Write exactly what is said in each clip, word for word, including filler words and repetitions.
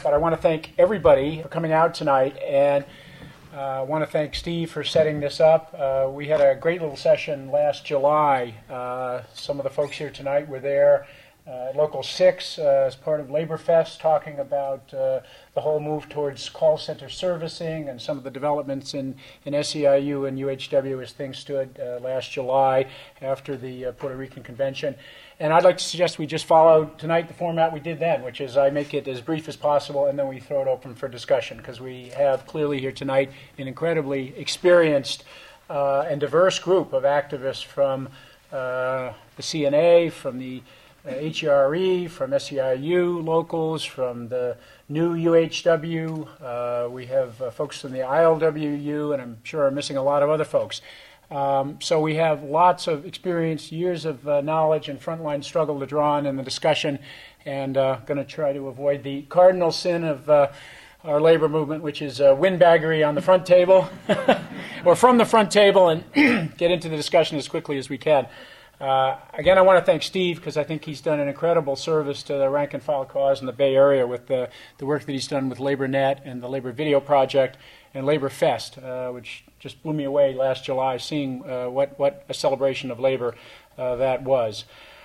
But I want to thank everybody for coming out tonight, and uh, I want to thank Steve for setting this up. Uh, we had a great little session last July. Uh, some of the folks here tonight were there uh, at Local six uh, as part of Labor Fest, talking about uh, the whole move towards call center servicing and some of the developments in, in S E I U and U H W as things stood uh, last July after the uh, Puerto Rican Convention. And I'd like to suggest we just follow tonight the format we did then, which is I make it as brief as possible, and then we throw it open for discussion, because we have clearly here tonight an incredibly experienced uh, and diverse group of activists from uh, the C N A, from the uh, H E R E, from S E I U locals, from the new U H W. Uh, we have uh, folks from the I L W U, and I'm sure I'm missing a lot of other folks. Um, so we have lots of experience, years of uh, knowledge and frontline struggle to draw on in the discussion, and uh, going to try to avoid the cardinal sin of uh, our labor movement, which is uh, windbaggery on the front table, or from the front table, and get into the discussion as quickly as we can. Uh, again, I want to thank Steve, because I think he's done an incredible service to the rank and file cause in the Bay Area with the, the work that he's done with LaborNet and the Labor Video Project and Labor Fest, uh, which just blew me away last July, seeing uh, what, what a celebration of labor uh, that was.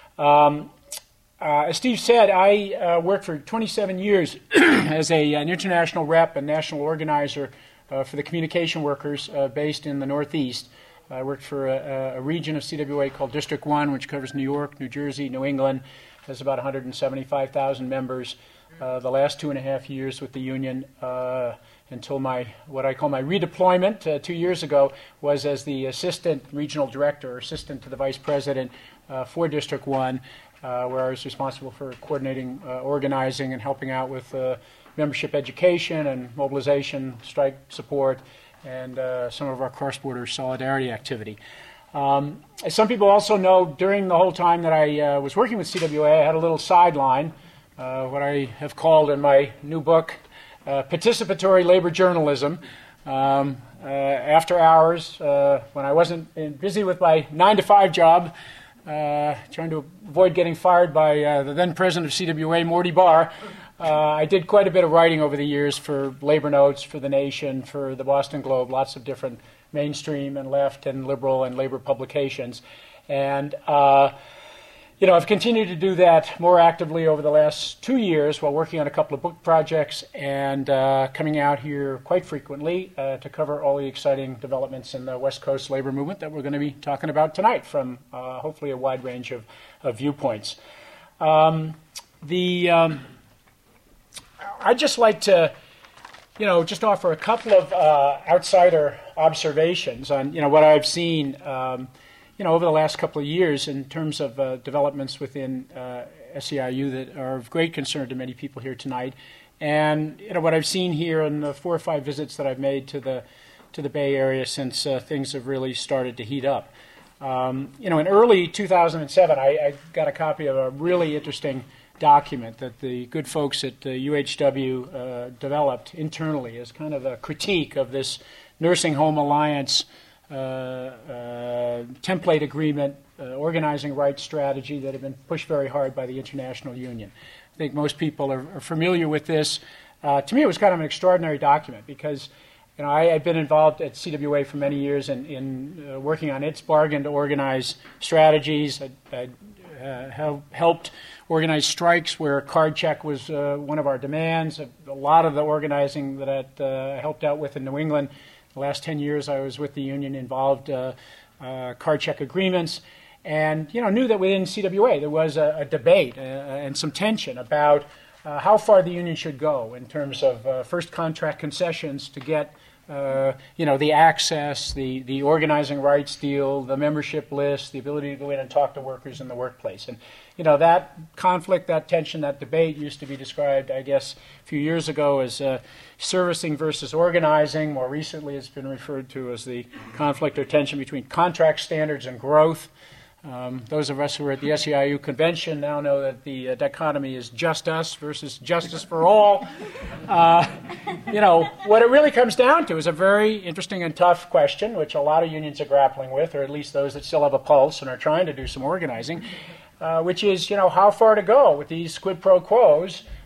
Um, uh, as Steve said, I uh, worked for twenty-seven years as a, an international rep and national organizer uh, for the communication workers uh, based in the Northeast. I worked for a, a region of C W A called District one, which covers New York, New Jersey, New England, has about one hundred seventy-five thousand members. Uh, the last two and a half years with the union, uh, until my what I call my redeployment uh, two years ago, was as the assistant regional director, or assistant to the vice president uh, for District one, uh, where I was responsible for coordinating, uh, organizing, and helping out with uh, membership education and mobilization, strike support, and uh, some of our cross-border solidarity activity. Um, as some people also know, during the whole time that I uh, was working with C W A, I had a little sideline, uh, what I have called in my new book, uh, participatory labor journalism. Um, uh, after hours, uh, when I wasn't busy with my nine to five job, uh, trying to avoid getting fired by uh, the then president of C W A, Morty Barr, Uh, I did quite a bit of writing over the years for Labor Notes, for The Nation, for the Boston Globe, lots of different mainstream and left and liberal and labor publications. And, uh, you know, I've continued to do that more actively over the last two years while working on a couple of book projects and uh, coming out here quite frequently uh, to cover all the exciting developments in the West Coast labor movement that we're going to be talking about tonight from uh, hopefully a wide range of, of viewpoints. Um, the... Um, I'd just like to, you know, just offer a couple of uh, outsider observations on, you know, what I've seen, um, you know, over the last couple of years in terms of uh, developments within uh, S E I U that are of great concern to many people here tonight, and you know what I've seen here in the four or five visits that I've made to the to the Bay Area since uh, things have really started to heat up. Um, you know, in early two thousand seven, I, I got a copy of a really interesting document that the good folks at the U H W uh, developed internally as kind of a critique of this Nursing Home Alliance uh, uh, template agreement, uh, organizing rights strategy that had been pushed very hard by the International Union. I think most people are, are familiar with this. Uh, to me, it was kind of an extraordinary document because you know, I had been involved at C W A for many years in, in uh, working on its bargain to organize strategies. I, I uh, have helped organize strikes where card check was uh, one of our demands. A, a lot of the organizing that I uh, helped out with in New England, the last ten years I was with the union, involved uh, uh, card check agreements, and you know knew that within C W A there was a, a debate uh, and some tension about uh, how far the union should go in terms of uh, first contract concessions to get Uh, you know, the access, the, the organizing rights deal, the membership list, the ability to go in and talk to workers in the workplace. And, you know, that conflict, that tension, that debate used to be described, I guess, a few years ago as uh, servicing versus organizing. More recently, it's been referred to as the conflict or tension between contract standards and growth. Um, those of us who were at the S E I U convention now know that the uh, dichotomy is just us versus justice for all. Uh, you know, what it really comes down to is a very interesting and tough question, which a lot of unions are grappling with, or at least those that still have a pulse and are trying to do some organizing, uh, which is, you know, how far to go with these quid pro quos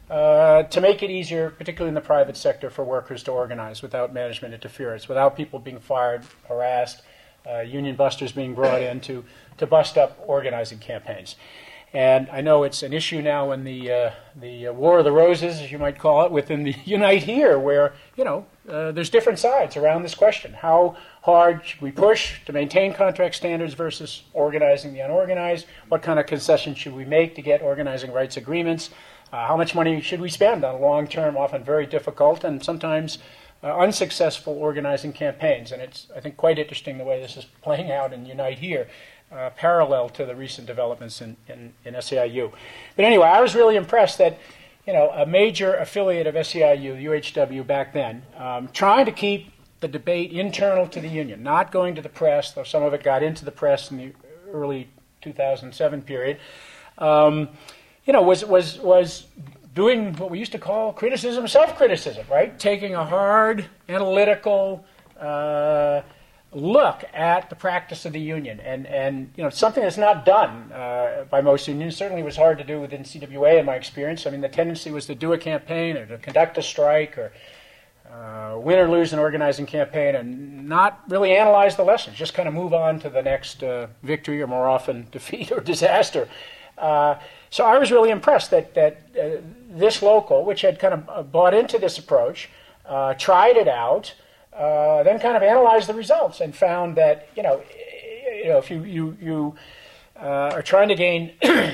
uh, to make it easier, particularly in the private sector, for workers to organize without management interference, without people being fired, harassed, uh, union busters being brought in to, to bust up organizing campaigns. And I know it's an issue now in the uh, the uh, War of the Roses, as you might call it, within the Unite Here, where, you know, uh, there's different sides around this question. How hard should we push to maintain contract standards versus organizing the unorganized? What kind of concessions should we make to get organizing rights agreements? Uh, how much money should we spend on long-term, often very difficult, and sometimes uh, unsuccessful organizing campaigns? And it's, I think, quite interesting the way this is playing out in Unite Here. Uh, parallel to the recent developments in, in, in S E I U. But anyway, I was really impressed that, you know, a major affiliate of S E I U, U H W back then, um, trying to keep the debate internal to the union, not going to the press, though some of it got into the press in the early two thousand seven period, um, you know, was, was, was doing what we used to call criticism, self-criticism, right? Taking a hard, analytical, uh, look at the practice of the union, and, and you know, something that's not done uh, by most unions. Certainly was hard to do within C W A in my experience. I mean, the tendency was to do a campaign or to conduct a strike or uh, win or lose an organizing campaign and not really analyze the lessons, just kind of move on to the next uh, victory or more often defeat or disaster. Uh, so I was really impressed that, that uh, this local, which had kind of bought into this approach, uh, tried it out, Uh, then kind of analyzed the results and found that, you know, you know, if you you you uh, are trying to gain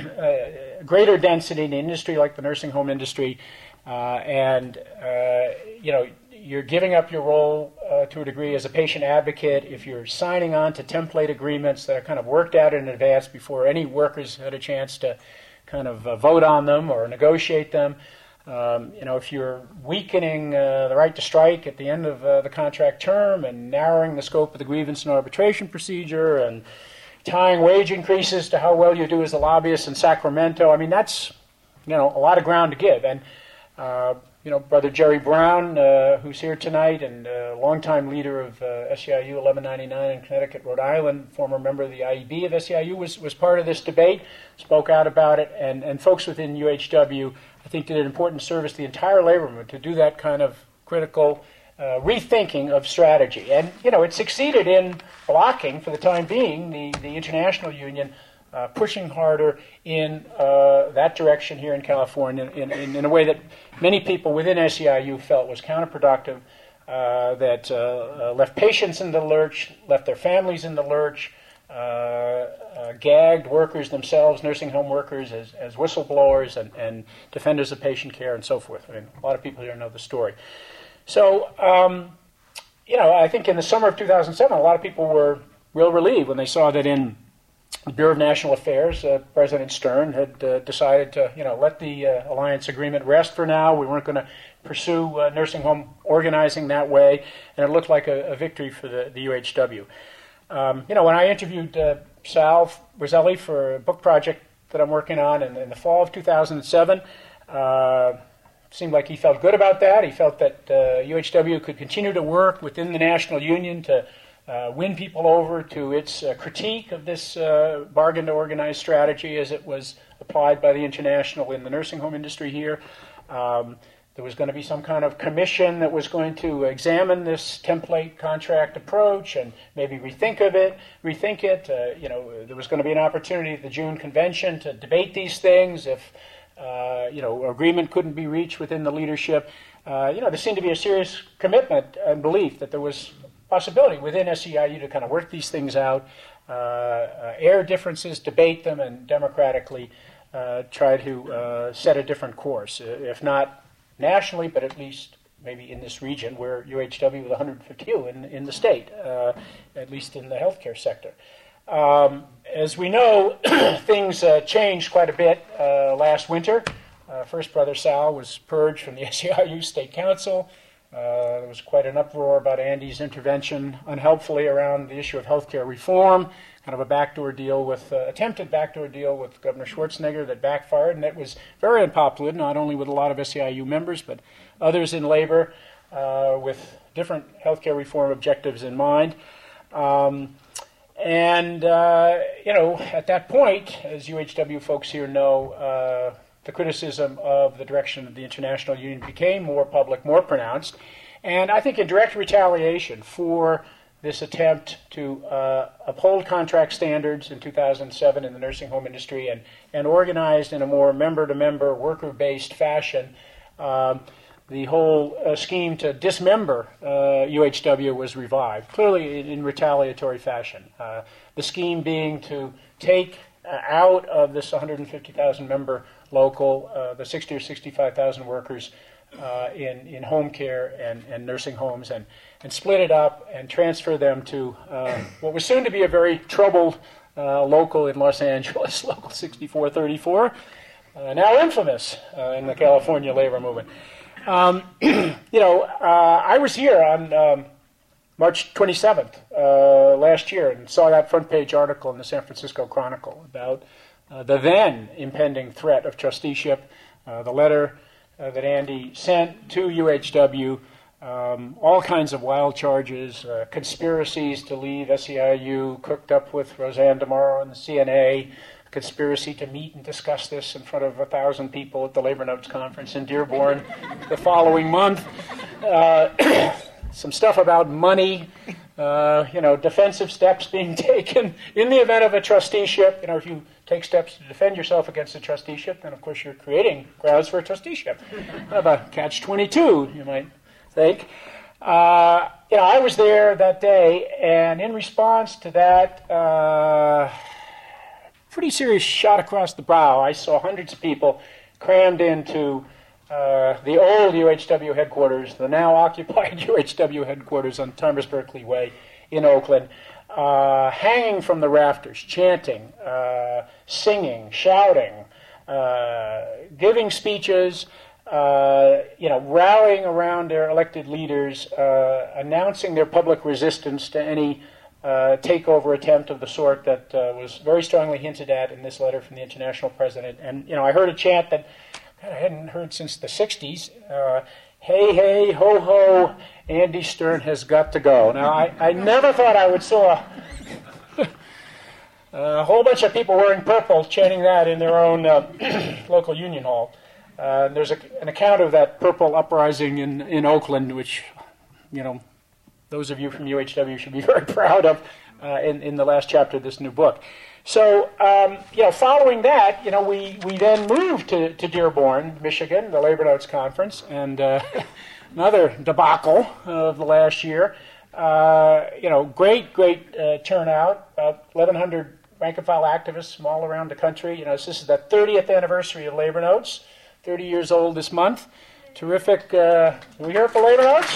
uh, greater density in an industry like the nursing home industry, uh, and uh, you know, you're giving up your role uh, to a degree as a patient advocate, if you're signing on to template agreements that are kind of worked out in advance before any workers had a chance to kind of uh, vote on them or negotiate them. Um, you know, if you're weakening uh, the right to strike at the end of uh, the contract term and narrowing the scope of the grievance and arbitration procedure and tying wage increases to how well you do as a lobbyist in Sacramento, I mean, that's, you know, a lot of ground to give. And, uh, you know, Brother Jerry Brown, uh, who's here tonight and a longtime leader of uh, S E I U eleven ninety-nine in Connecticut, Rhode Island, former member of the I E B of S E I U, was, was part of this debate, spoke out about it, and, and folks within U H W, I think, did an important service to the entire labor movement to do that kind of critical uh, rethinking of strategy. And, you know, it succeeded in blocking, for the time being, the, the international union uh, pushing harder in uh, that direction here in California in, in, in a way that many people within S E I U felt was counterproductive, uh, that uh, uh, left patients in the lurch, left their families in the lurch, uh, uh, gagged workers themselves, nursing home workers, as, as whistleblowers and, and defenders of patient care and so forth. I mean, a lot of people here know the story. So, um, you know, I think in the summer of two thousand seven, a lot of people were real relieved when they saw that in the Bureau of National Affairs, uh, President Stern had uh, decided to, you know, let the uh, alliance agreement rest for now. We weren't going to pursue uh, nursing home organizing that way, and it looked like a, a victory for the, the U H W. Um, you know, when I interviewed uh, Sal Roselli for a book project that I'm working on in, in the fall of two thousand seven, uh, seemed like he felt good about that. He felt that uh, U H W could continue to work within the national union to uh, win people over to its uh, critique of this uh, bargain to organize strategy as it was applied by the international in the nursing home industry here. Um, There was going to be some kind of commission that was going to examine this template contract approach and maybe rethink of it, rethink it. Uh, you know, there was going to be an opportunity at the June convention to debate these things if, uh, you know, agreement couldn't be reached within the leadership. Uh, you know, there seemed to be a serious commitment and belief that there was possibility within S E I U to kind of work these things out, uh, uh, air differences, debate them, and democratically uh, try to uh, set a different course, if not nationally, but at least maybe in this region where U H W with one hundred fifty U in, in the state, uh, at least in the healthcare sector. Um, as we know, things uh, changed quite a bit uh, last winter. Uh, first, Brother Sal was purged from the S E I U State Council. Uh, there was quite an uproar about Andy's intervention unhelpfully around the issue of healthcare reform, kind of a backdoor deal with, uh, attempted backdoor deal with Governor Schwarzenegger that backfired, and that was very unpopular, not only with a lot of S E I U members, but others in labor uh, with different healthcare reform objectives in mind. Um, and, uh, you know, at that point, as U H W folks here know, uh, the criticism of the direction of the International Union became more public, more pronounced. And I think in direct retaliation for this attempt to uh, uphold contract standards in two thousand seven in the nursing home industry and, and organized in a more member-to-member, worker-based fashion, um, the whole uh, scheme to dismember uh, U H W was revived, clearly in, in retaliatory fashion. Uh, the scheme being to take uh, out of this one hundred fifty thousand member local, uh, the sixty or sixty-five thousand workers uh, in, in home care and, and nursing homes, and, and split it up and transfer them to uh, what was soon to be a very troubled uh, local in Los Angeles, Local sixty-four thirty-four, uh, now infamous uh, in the California labor movement. Um, you know, uh, I was here on um, March twenty-seventh uh, last year and saw that front page article in the San Francisco Chronicle about uh, the then impending threat of trusteeship, uh, the letter uh, that Andy sent to U H W, um, all kinds of wild charges, uh, conspiracies to leave S E I U cooked up with Roseanne DeMauro and the C N A, conspiracy to meet and discuss this in front of a thousand people at the Labor Notes Conference in Dearborn the following month. Uh, some stuff about money, uh, you know, defensive steps being taken in the event of a trusteeship. You know, if you take steps to defend yourself against a trusteeship, then of course you're creating grounds for a trusteeship. Kind of a catch twenty-two, you might think. Uh, you know, I was there that day, and in response to that, uh, pretty serious shot across the bow, I saw hundreds of people crammed into uh, the old U H W headquarters, the now occupied U H W headquarters on Thomas Berkeley Way in Oakland, uh, hanging from the rafters, chanting, uh, singing, shouting, uh, giving speeches, uh, you know, rallying around their elected leaders, uh, announcing their public resistance to any Uh, takeover attempt of the sort that uh, was very strongly hinted at in this letter from the international president. And, you know, I heard a chant that God, I hadn't heard since the sixties. Uh, hey, hey, ho, ho, Andy Stern has got to go. Now, I, I never thought I would saw a, a whole bunch of people wearing purple chanting that in their own uh, local union hall. Uh, there's a, an account of that purple uprising in, in Oakland, which, you know, those of you from U H W should be very proud of uh, in, in the last chapter of this new book. So, um, you know, following that, you know, we, we then moved to, to Dearborn, Michigan, the Labor Notes Conference, and uh, another debacle of the last year. Uh, you know, great, great uh, turnout, about eleven hundred rank-and-file activists from all around the country. You know, this is the thirtieth anniversary of Labor Notes, thirty years old this month. Terrific. Uh, we here for Labor Notes?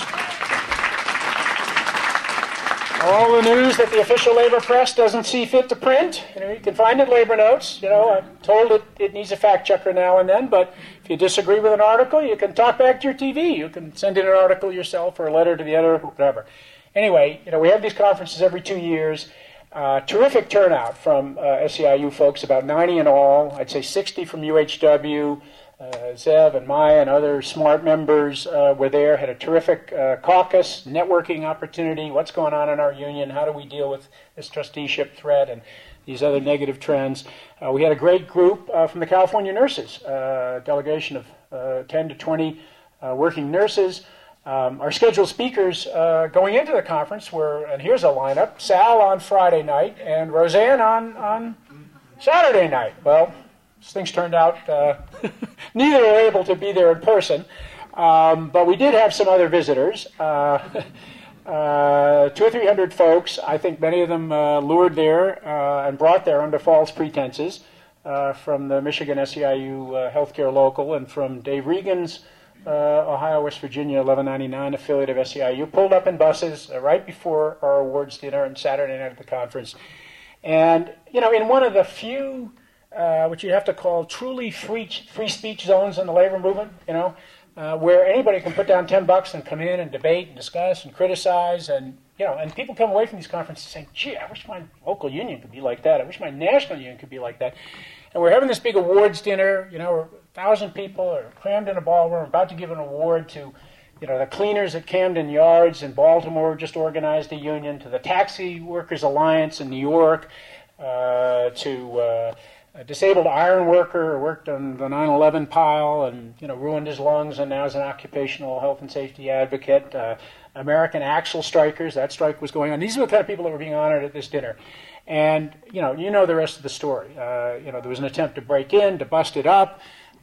All the news that the official labor press doesn't see fit to print, you know, you can find it in Labor Notes. You know, I'm told it, it needs a fact checker now and then, but if you disagree with an article, you can talk back to your T V. You can send in an article yourself or a letter to the editor, whatever. Anyway, you know, we have these conferences every two years. Uh, terrific turnout from uh, S E I U folks, about ninety in all. I'd say sixty from U H W. Uh, Zev and Maya and other smart members uh, were there, had a terrific uh, caucus, networking opportunity, what's going on in our union, how do we deal with this trusteeship threat and these other negative trends. Uh, we had a great group uh, from the California nurses, uh, delegation of uh, ten to twenty uh, working nurses. Um, our scheduled speakers uh, going into the conference were, and here's a lineup, Sal on Friday night and Roseanne on, on Saturday night. Well, things turned out, uh, neither were able to be there in person, um, but we did have some other visitors, uh, uh, two or three hundred folks. I think many of them uh, lured there uh, and brought there under false pretenses uh, from the Michigan S E I U uh, Healthcare Local and from Dave Regan's uh, Ohio, West Virginia, eleven ninety-nine affiliate of S E I U, pulled up in buses uh, right before our awards dinner on Saturday night at the conference. And, you know, in one of the few Uh, which you have to call truly free free speech zones in the labor movement, you know, uh, where anybody can put down ten bucks and come in and debate and discuss and criticize, and you know, and people come away from these conferences saying, "Gee, I wish my local union could be like that. I wish my national union could be like that." And we're having this big awards dinner, you know, a thousand people are crammed in a ballroom, about to give an award to, you know, the cleaners at Camden Yards in Baltimore just organized a union, to the Taxi Workers Alliance in New York, uh, to uh, a disabled iron worker who worked on the nine eleven pile and, you know, ruined his lungs and now is an occupational health and safety advocate. Uh, American axle strikers, that strike was going on. These are the kind of people that were being honored at this dinner. And, you know, you know the rest of the story. Uh, you know, there was an attempt to break in, to bust it up. Uh,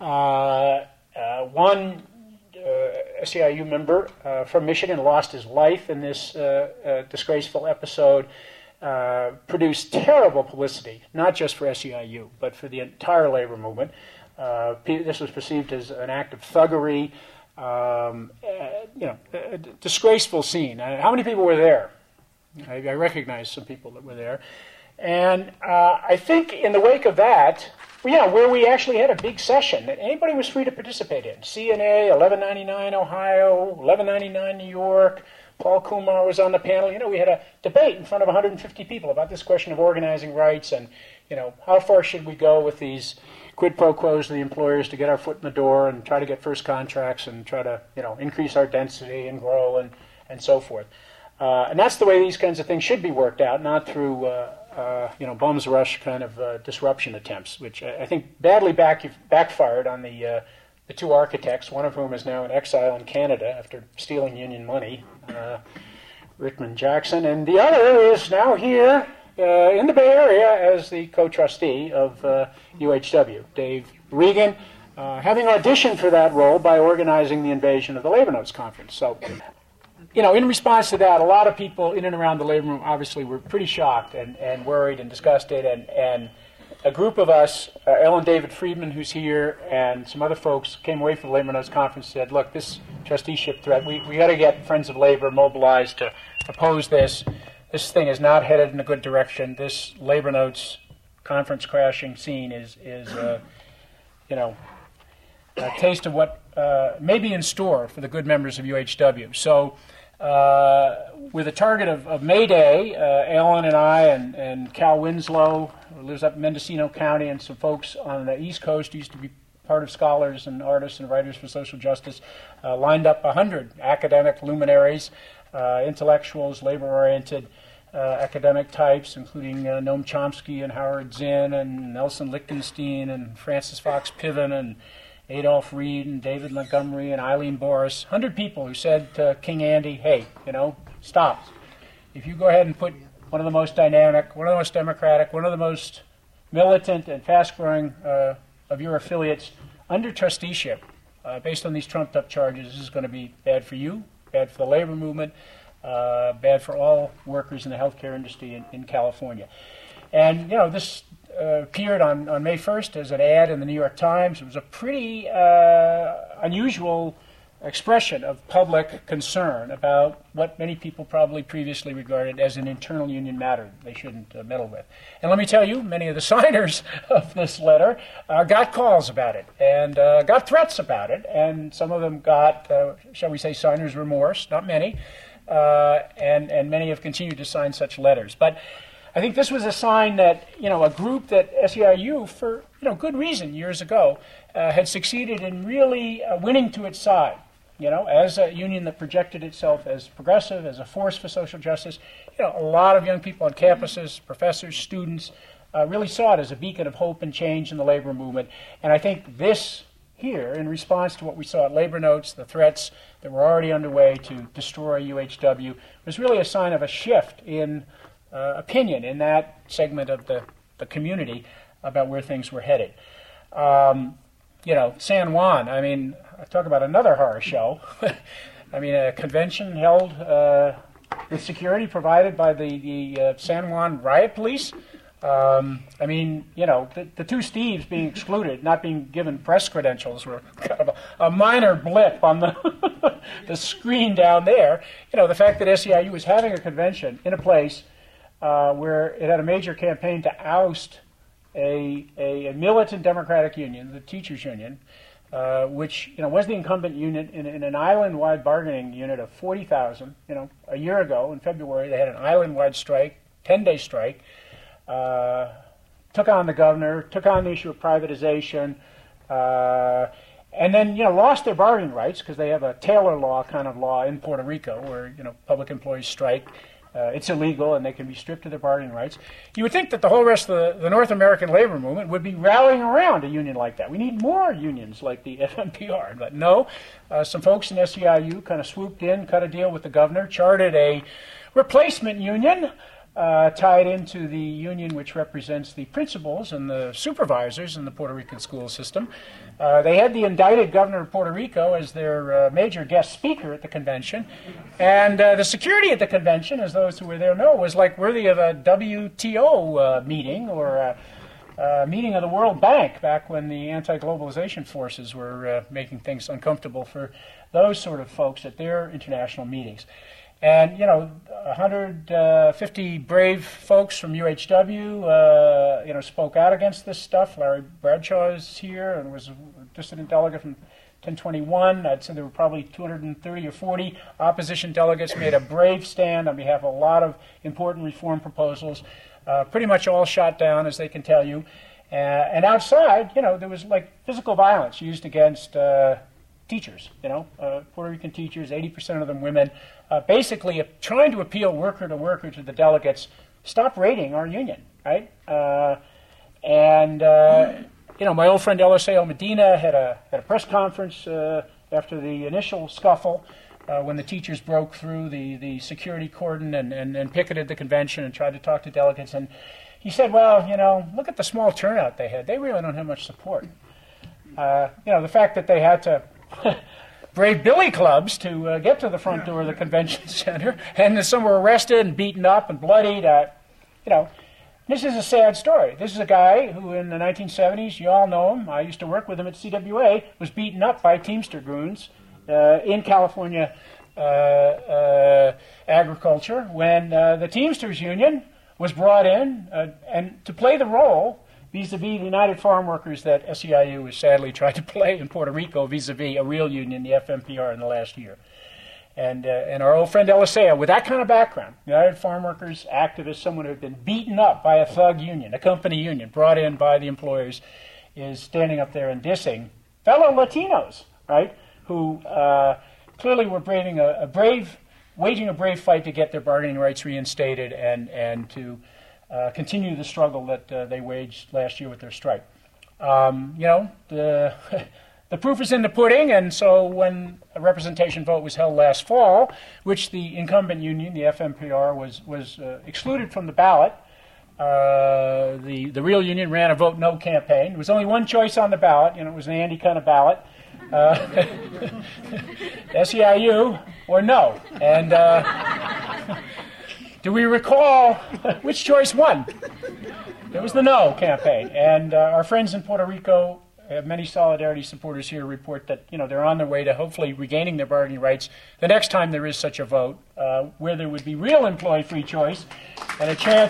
uh, one uh, S E I U member uh, from Michigan lost his life in this uh, uh, disgraceful episode. Uh, produced terrible publicity, not just for S E I U, but for the entire labor movement. Uh, this was perceived as an act of thuggery, um, uh, you know, a, a disgraceful scene. Uh, how many people were there? I, I recognize some people that were there. And uh, I think in the wake of that, well, yeah, where we actually had a big session that anybody was free to participate in. C N A, eleven ninety-nine Ohio, eleven ninety-nine New York, Paul Kumar was on the panel. You know, we had a debate in front of one hundred fifty people about this question of organizing rights and, you know, how far should we go with these quid pro quos to the employers to get our foot in the door and try to get first contracts and try to, you know, increase our density and grow and, and so forth. Uh, and that's the way these kinds of things should be worked out, not through, uh, uh, you know, bums rush kind of uh, disruption attempts, which I, I think badly back, backfired on the uh, the two architects, one of whom is now in exile in Canada after stealing union money, uh, Rickman Jackson, and the other is now here uh, in the Bay Area as the co-trustee of uh, U H W, Dave Regan, uh, having auditioned for that role by organizing the invasion of the Labor Notes Conference. So, you know, in response to that, a lot of people in and around the labor room obviously were pretty shocked and, and worried and disgusted, and, and a group of us, uh, Ellen David Friedman, who's here, and some other folks came away from the Labor Notes Conference and said, look, this trusteeship threat, we, we got to get Friends of Labor mobilized to oppose this. This thing is not headed in a good direction. This Labor Notes Conference crashing scene is, is uh, you know, a taste of what uh, may be in store for the good members of U H W. So uh, with a target of, of May Day, uh, Ellen and I and, and Cal Winslow, who lives up in Mendocino County, and some folks on the East Coast who used to be part of Scholars and Artists and Writers for Social Justice, uh, lined up one hundred academic luminaries, uh, intellectuals, labor-oriented uh, academic types, including uh, Noam Chomsky and Howard Zinn and Nelson Lichtenstein and Francis Fox Piven and Adolph Reed and David Montgomery and Eileen Boris, one hundred people who said to King Andy, hey, you know, stop. If you go ahead and put one of the most dynamic, one of the most democratic, one of the most militant and fast-growing uh, of your affiliates under trusteeship, uh, based on these trumped-up charges, this is going to be bad for you, bad for the labor movement, uh, bad for all workers in the healthcare industry in, in California. And, you know, this uh, appeared on, on May first as an ad in the New York Times. It was a pretty uh, unusual expression of public concern about what many people probably previously regarded as an internal union matter they shouldn't uh, meddle with. And let me tell you, many of the signers of this letter uh, got calls about it and uh, got threats about it, and some of them got, uh, shall we say, signer's remorse, not many, uh, and, and many have continued to sign such letters. But I think this was a sign that, you know, a group that S E I U, for, you know, good reason years ago, uh, had succeeded in really uh, winning to its side. You know, as a union that projected itself as progressive, as a force for social justice, you know, a lot of young people on campuses, professors, students, uh, really saw it as a beacon of hope and change in the labor movement. And I think this here, in response to what we saw at Labor Notes, the threats that were already underway to destroy U H W, was really a sign of a shift in uh, opinion in that segment of the, the community about where things were headed. Um, you know, San Juan, I mean, I talk about another horror show. I mean, a convention held uh, with security provided by the, the uh, San Juan riot police. Um, I mean, you know, the, the two Steves being excluded, not being given press credentials, were kind of a, a minor blip on the, the screen down there. You know, the fact that S E I U was having a convention in a place uh, where it had a major campaign to oust a, a, a militant Democratic union, the teachers union, Uh, which, you know, was the incumbent unit in, in an island-wide bargaining unit of forty thousand. You know, a year ago in February, they had an island-wide strike, ten-day strike, uh, took on the governor, took on the issue of privatization, uh, and then, you know, lost their bargaining rights because they have a Taylor law kind of law in Puerto Rico where, you know, public employees strike. uh, it's illegal and they can be stripped of their bargaining rights. You would think that the whole rest of the, the North American labor movement would be rallying around a union like that. We need more unions like the F M P R. But no, uh, some folks in S E I U kind of swooped in, cut a deal with the governor, charted a replacement union, Uh, tied into the union which represents the principals and the supervisors in the Puerto Rican school system. Uh, they had the indicted governor of Puerto Rico as their uh, major guest speaker at the convention. And uh, the security at the convention, as those who were there know, was like worthy of a W T O uh, meeting or a, a meeting of the World Bank back when the anti-globalization forces were uh, making things uncomfortable for those sort of folks at their international meetings. And, you know, one hundred fifty brave folks from U H W, uh, you know, spoke out against this stuff. Larry Bradshaw is here and was a dissident delegate from ten twenty-one. I'd say there were probably two hundred thirty or forty opposition delegates made a brave stand on behalf of a lot of important reform proposals, uh, pretty much all shot down, as they can tell you. Uh, and outside, you know, there was, like, physical violence used against uh, teachers, you know, uh, Puerto Rican teachers, eighty percent of them women, uh, basically uh, trying to appeal worker to worker to the delegates, stop raiding our union, right? Uh, and, uh, you know, my old friend Eliseo Medina had a, had a press conference uh, after the initial scuffle uh, when the teachers broke through the, the security cordon and, and, and picketed the convention and tried to talk to delegates. And he said, well, you know, look at the small turnout they had. They really don't have much support. Uh, you know, the fact that they had to brave billy clubs to uh, get to the front door of the convention center, and some were arrested and beaten up and bloodied. Uh, you know, this is a sad story. This is a guy who, in the nineteen seventies, you all know him. I used to work with him at C W A. Was beaten up by Teamster goons uh, in California uh, uh, agriculture when uh, the Teamsters Union was brought in uh, and to play the role vis-a-vis the United Farm Workers that S E I U has sadly tried to play in Puerto Rico vis-a-vis a real union, the F M P R, in the last year. And uh, and our old friend Eliseo, with that kind of background, United Farm Workers activist, someone who had been beaten up by a thug union, a company union, brought in by the employers, is standing up there and dissing fellow Latinos, right, who uh, clearly were braving a, a brave, waging a brave fight to get their bargaining rights reinstated and, and to Uh, continue the struggle that uh, they waged last year with their strike. Um, you know, the, the proof is in the pudding, and so when a representation vote was held last fall, which the incumbent union, the F M P R, was, was uh, excluded from the ballot, uh, the, the real union ran a vote no campaign. There was only one choice on the ballot, and it was an Andy kind of ballot. Uh, S E I U or no. And uh, do we recall which choice won? It was the no campaign. And uh, our friends in Puerto Rico, have many Solidarity supporters here, report that, you know, they're on their way to hopefully regaining their bargaining rights the next time there is such a vote, uh, where there would be real employee free choice and a chance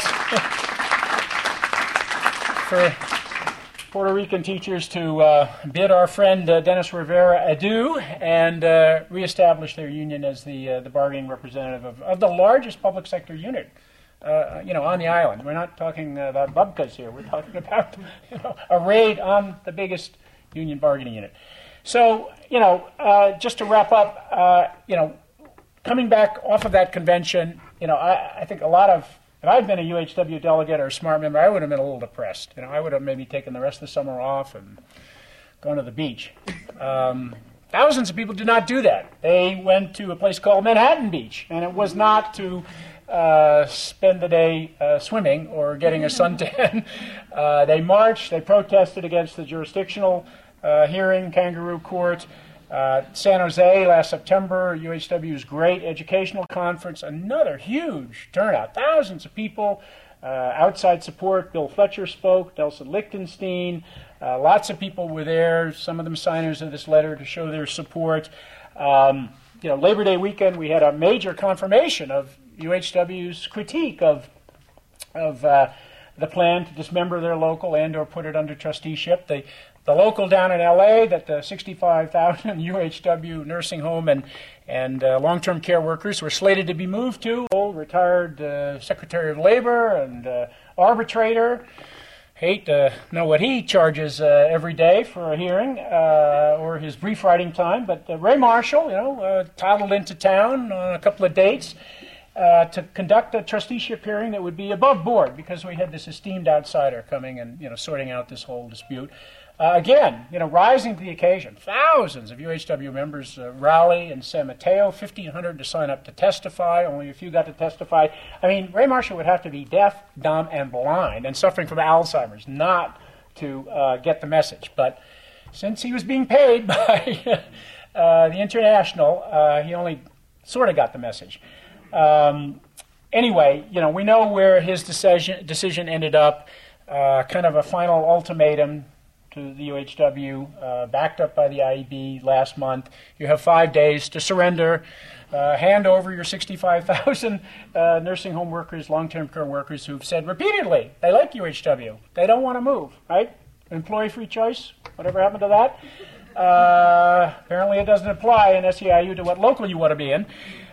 for Puerto Rican teachers to uh, bid our friend uh, Dennis Rivera adieu and uh, reestablish their union as the uh, the bargaining representative of, of the largest public sector unit, uh, you know, on the island. We're not talking uh, about bubkas here. We're talking about, you know, a raid on the biggest union bargaining unit. So, you know, uh, just to wrap up, uh, you know, coming back off of that convention, you know, I, I think a lot of, if I'd been a U H W delegate or a SMART member, I would have been a little depressed. You know, I would have maybe taken the rest of the summer off and gone to the beach. Um, thousands of people did not do that. They went to a place called Manhattan Beach, and it was not to uh, spend the day uh, swimming or getting a suntan. uh, they marched, they protested against the jurisdictional uh, hearing, kangaroo court. Uh, San Jose last September, U H W's great educational conference, another huge turnout, thousands of people, uh, outside support. Bill Fletcher spoke, Nelson Lichtenstein, uh, lots of people were there, some of them signers of this letter to show their support. Um, you know, Labor Day weekend, we had a major confirmation of U H W's critique of, of uh, the plan to dismember their local and or put it under trusteeship. They The local down in L A that the sixty-five thousand U H W nursing home and and uh, long-term care workers were slated to be moved to. Retired uh, Secretary of Labor and uh, arbitrator. Hate to know what he charges uh, every day for a hearing uh, or his brief writing time. But uh, Ray Marshall, you know, uh, toddled into town on a couple of dates. uh, to conduct a trusteeship hearing that would be above board, because we had this esteemed outsider coming and, you know, sorting out this whole dispute. Uh, again, you know, rising to the occasion. Thousands of U H W members uh, rally in San Mateo, fifteen hundred to sign up to testify. Only a few got to testify. I mean, Ray Marshall would have to be deaf, dumb, and blind and suffering from Alzheimer's not to uh, get the message. But since he was being paid by uh, the International, uh, he only sort of got the message. Um, anyway, you know, we know where his decision, decision ended up, uh, kind of a final ultimatum to the U H W, uh, backed up by the I A B last month. You have five days to surrender, uh, hand over your sixty-five thousand uh, nursing home workers, long-term care workers who've said repeatedly they like U H W. They don't want to move, right? Employee free choice, whatever happened to that? Uh, apparently it doesn't apply in S E I U to what local you want to be in.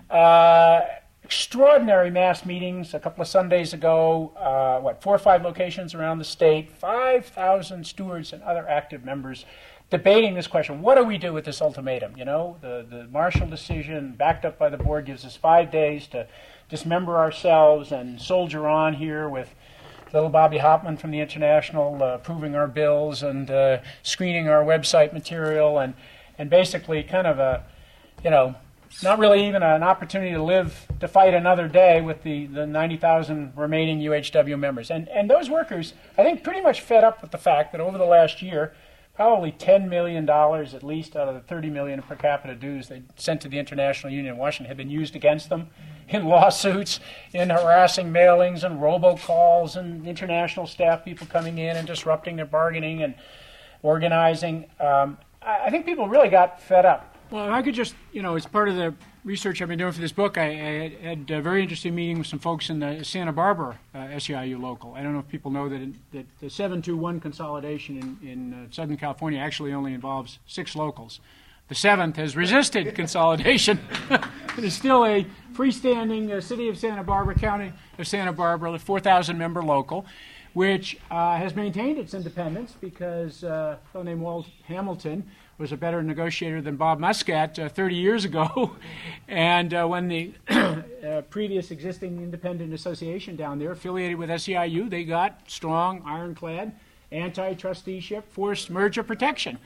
Uh, Extraordinary mass meetings a couple of Sundays ago, uh, what, four or five locations around the state, five thousand stewards and other active members debating this question. What do we do with this ultimatum? You know, the, the Marshall decision, backed up by the board, gives us five days to dismember ourselves and soldier on here with little Bobby Hoffman from the International uh, approving our bills and uh, screening our website material and, and basically kind of a, you know, not really even an opportunity to live, to fight another day with the, the ninety thousand remaining U H W members. And, and those workers, I think, pretty much fed up with the fact that over the last year, probably ten million dollars at least out of the thirty million dollars per capita dues they sent to the International Union in Washington had been used against them in lawsuits, in harassing mailings and robocalls and international staff people coming in and disrupting their bargaining and organizing. Um, I, I think people really got fed up. Well, if I could just, you know, as part of the research I've been doing for this book, I, I had a very interesting meeting with some folks in the Santa Barbara uh, S E I U local. I don't know if people know that, in, that the seven two one consolidation in, in uh, Southern California actually only involves six locals. The seventh has resisted consolidation. It is still a freestanding uh, city of Santa Barbara, county of Santa Barbara, a four thousand member local, which uh, has maintained its independence because uh, a fellow named Walt Hamilton was a better negotiator than Bob Muscat uh, thirty years ago. And uh, when the uh, previous existing independent association down there affiliated with S E I U, they got strong, ironclad, anti-trusteeship, forced merger protection.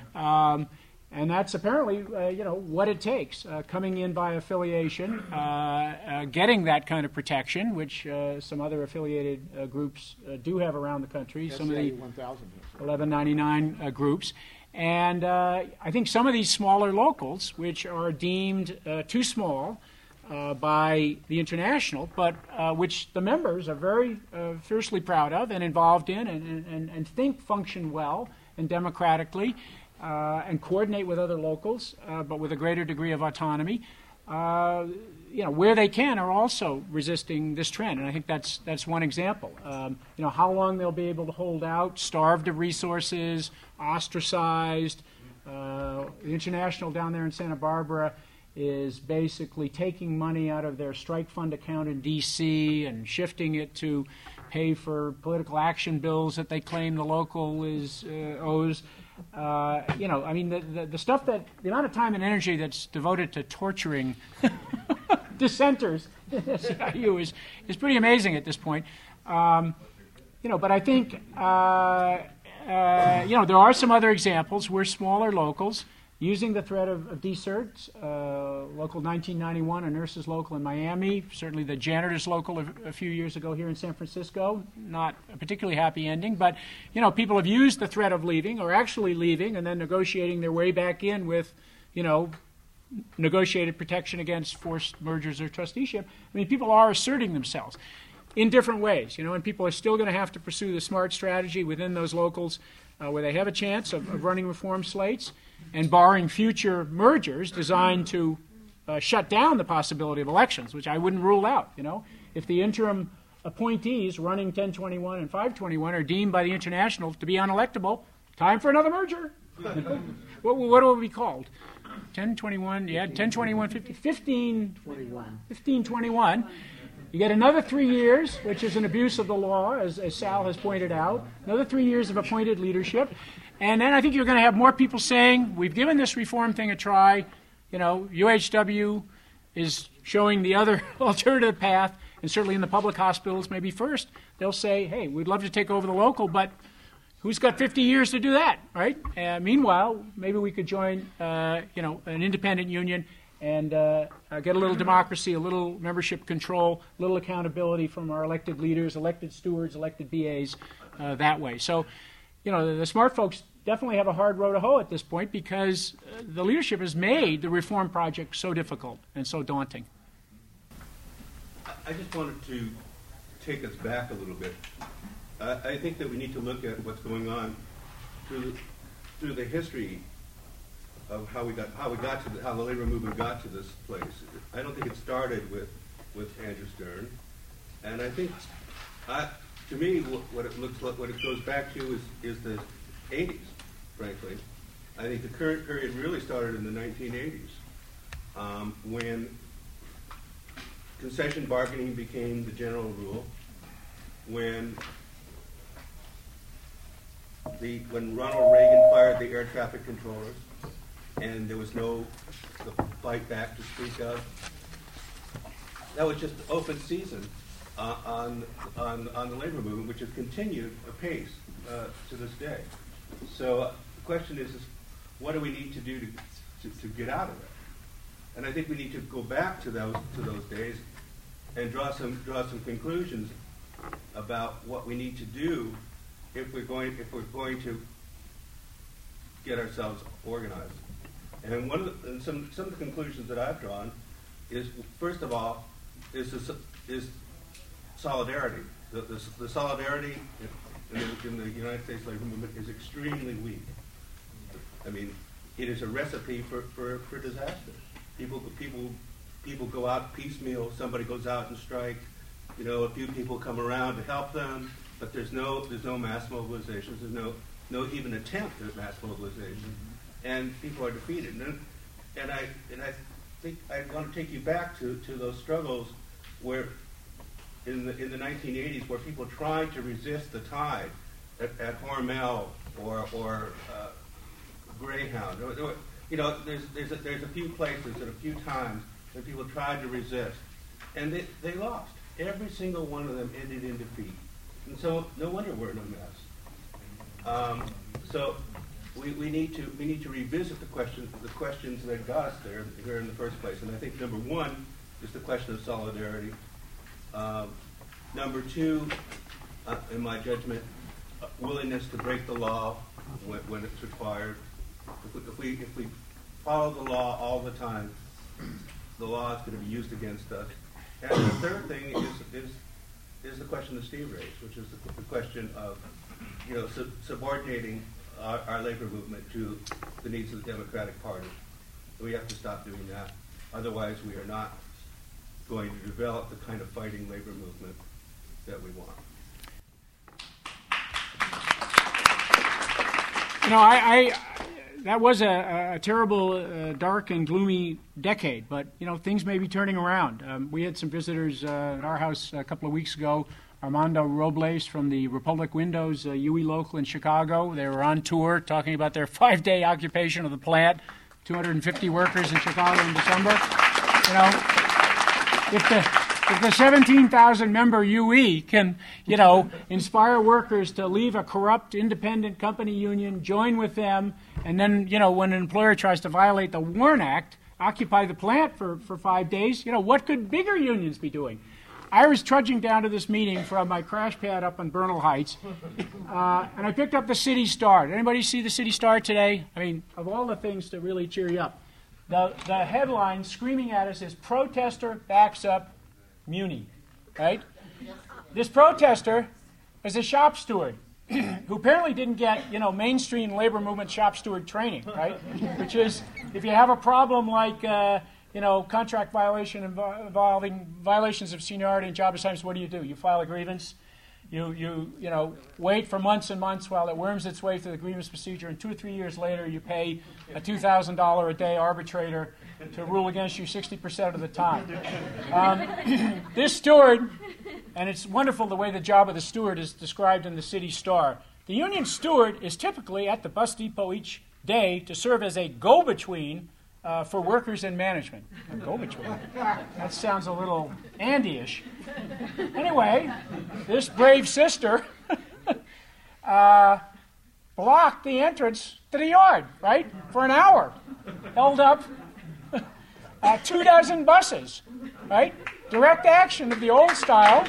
Um, and that's apparently, uh, you know, what it takes, uh, coming in by affiliation, uh, uh, getting that kind of protection, which uh, some other affiliated uh, groups uh, do have around the country, some of the eleven ninety-nine uh, groups. And uh, I think some of these smaller locals, which are deemed uh, too small uh, by the International, but uh, which the members are very uh, fiercely proud of and involved in and, and, and think function well and democratically uh, and coordinate with other locals, uh, but with a greater degree of autonomy, uh, you know, where they can are also resisting this trend. And I think that's that's one example. Um, you know, how long they'll be able to hold out, starved of resources, ostracized. Uh, the International down there in Santa Barbara is basically taking money out of their strike fund account in D C and shifting it to pay for political action bills that they claim the local is uh, owes. Uh, you know, I mean, the, the, the stuff that, the amount of time and energy that's devoted to torturing dissenters in S E I U is, is pretty amazing at this point. Um, you know, but I think, uh, uh, you know, there are some other examples where smaller locals, using the threat of, of deserts, uh, Local nineteen ninety-one, a nurses local in Miami, certainly the janitors local a, a few years ago here in San Francisco, not a particularly happy ending, but, you know, people have used the threat of leaving or actually leaving and then negotiating their way back in with, you know, negotiated protection against forced mergers or trusteeship. I mean, people are asserting themselves in different ways, you know, and people are still going to have to pursue the smart strategy within those locals uh, where they have a chance of, of running reform slates and barring future mergers designed to uh, shut down the possibility of elections, which I wouldn't rule out, you know. If the interim appointees running ten twenty-one and five twenty-one are deemed by the International to be unelectable, time for another merger. what, what will it be called? ten twenty-one, yeah, ten twenty-one, fifteen twenty-one. fifteen twenty-one. You get another three years, which is an abuse of the law, as, as Sal has pointed out, another three years of appointed leadership. And then I think you're going to have more people saying, we've given this reform thing a try, you know, U H W is showing the other alternative path, and certainly in the public hospitals, maybe first, they'll say, hey, we'd love to take over the local, but who's got fifty years to do that, right? Uh, meanwhile, maybe we could join, uh, you know, an independent union and uh, uh, get a little democracy, a little membership control, a little accountability from our elected leaders, elected stewards, elected B As uh, that way. So, you know, the, the smart folks definitely have a hard row to hoe at this point because uh, the leadership has made the reform project so difficult and so daunting. I just wanted to take us back a little bit. Uh, I think that we need to look at what's going on through through the history of how we got how we got to the, how the labor movement got to this place. I don't think it started with with Andrew Stern, and I think I, to me what, what it looks like, what it goes back to is is the eighties. Frankly, I think the current period really started in the nineteen eighties um, when concession bargaining became the general rule, when the when Ronald Reagan fired the air traffic controllers, and there was no fight back to speak of. That was just open season uh, on on on the labor movement, which has continued apace uh, to this day. So uh, the question is, is, what do we need to do to, to to get out of it? And I think we need to go back to those to those days and draw some draw some conclusions about what we need to do if we're going if we're going to get ourselves organized. And one of the, and some some of the conclusions that I've drawn is, first of all, is this, is solidarity. The, the, the solidarity in the, in the United States labor movement is extremely weak. I mean, it is a recipe for, for, for disaster. People people people go out piecemeal. Somebody goes out and strike. You know, a few people come around to help them, but there's no there's no mass mobilizations. There's no no even attempt at mass mobilization, and people are defeated. And and I and I think I want to take you back to, to those struggles where in the in the nineteen eighties, where people tried to resist the tide at, at Hormel or or uh, Greyhound. There were, there were, you know, there's there's a, there's a few places and a few times where people tried to resist, and they they lost. Every single one of them ended in defeat, and so no wonder we're in a mess. Um, so we, we need to we need to revisit the questions the questions that got us there here in the first place. And I think number one is the question of solidarity. Um, number two, uh, in my judgment, uh, willingness to break the law when, when it's required. If we, if we if we follow the law all the time, the law is going to be used against us. And the third thing is is is the question that Steve raised, which is the, the question of, you know, sub- subordinating our, our labor movement to the needs of the Democratic Party. We have to stop doing that. Otherwise, we are not going to develop the kind of fighting labor movement that we want. You know, I, I that was a, a terrible, uh, dark and gloomy decade, but, you know, things may be turning around. Um, we had some visitors uh, at our house a couple of weeks ago, Armando Robles from the Republic Windows uh, U E local in Chicago. They were on tour talking about their five-day occupation of the plant, two hundred fifty workers in Chicago in December. You know, if the if the seventeen thousand member U E can, you know, inspire workers to leave a corrupt independent company union, join with them, and then, you know, when an employer tries to violate the WARN Act, occupy the plant for, for five days, you know, what could bigger unions be doing? I was trudging down to this meeting from my crash pad up on Bernal Heights, uh, and I picked up the City Star. Did anybody see the City Star today? I mean, of all the things to really cheer you up, the, the headline screaming at us is, "Protester backs up Muni," right? This protester is a shop steward who apparently didn't get, you know, mainstream labor movement shop steward training, right? Which is, if you have a problem like, uh, you know, contract violation involving violations of seniority and job assignments, what do you do? You file a grievance. You, you, you know, wait for months and months while it worms its way through the grievance procedure, and two or three years later you pay a two thousand dollars a day arbitrator to rule against you sixty percent of the time. Um, this steward, and it's wonderful the way the job of the steward is described in the City Star. The union steward is typically at the bus depot each day to serve as a go-between uh, for workers in management. A go-between. That sounds a little Andy-ish. Anyway, this brave sister uh, blocked the entrance to the yard, right, for an hour. Held up uh, two dozen buses, right? Direct action of the old style.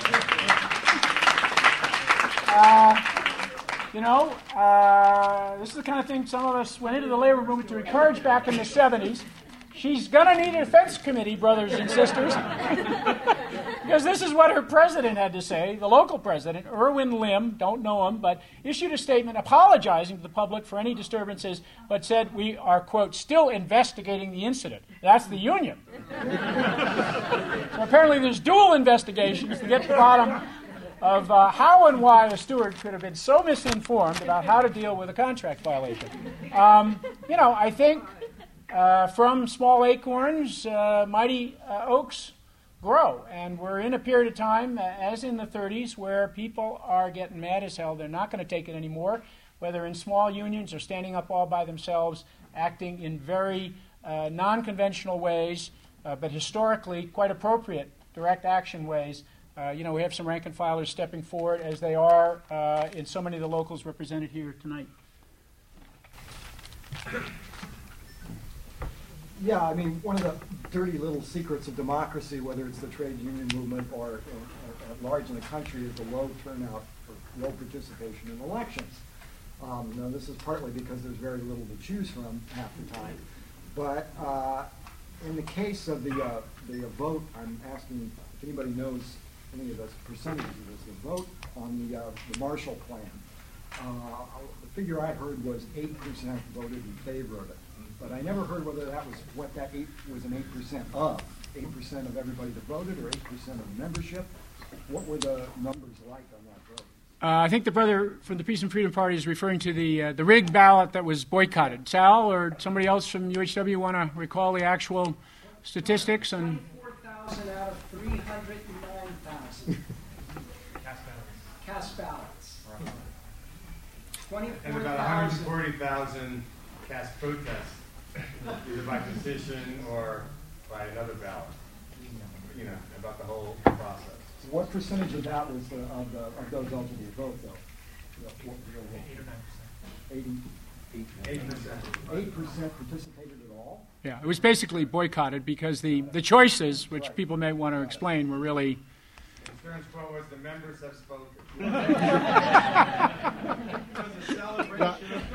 Uh, you know, uh, this is the kind of thing some of us went into the labor movement to encourage back in the seventies. She's going to need a defense committee, brothers and sisters, because this is what her president had to say. The local president, Irwin Lim, don't know him, but issued a statement apologizing to the public for any disturbances, but said we are, quote, still investigating the incident. That's the union. So apparently there's dual investigations to get to the bottom of uh, how and why a steward could have been so misinformed about how to deal with a contract violation. Um, you know, I think uh, from small acorns, uh, mighty uh, oaks grow. And we're in a period of time, uh, as in the thirties, where people are getting mad as hell. They're not going to take it anymore, whether in small unions or standing up all by themselves, acting in very uh, non-conventional ways, uh, but historically quite appropriate direct action ways. Uh, you know, we have some rank and filers stepping forward, as they are uh, in so many of the locals represented here tonight. Yeah, I mean, one of the dirty little secrets of democracy, whether it's the trade union movement or uh, at large in the country, is the low turnout for low participation in elections. Um, now, this is partly because there's very little to choose from half the time. But uh, in the case of the, uh, the vote, I'm asking if anybody knows any of the percentages of this, the vote on the, uh, the Marshall Plan. Uh, the figure I heard was eight percent voted in favor of it. But I never heard whether that was what that eight was an eight percent of. eight percent of everybody that voted or eight percent of the membership. What were the numbers like on that vote? Uh, I think the brother from the Peace and Freedom Party is referring to the uh, the rigged ballot that was boycotted. Sal or somebody else from U H W want to recall the actual statistics? And twenty-four thousand out of three hundred nine thousand. Cast ballots. Cast ballots. And twenty-four about one hundred thousand. forty thousand cast protests, either by petition or by another ballot. You know, about the whole process. What percentage of that was the, of, the, of those eligible to vote, though? What, what, Eight or eighty, nine percent. Eight percent. eight percent participated at all? yeah, it was basically boycotted because the, the choices, which people may want to explain, were really. Insurance quote was the members have spoken. It was a celebration of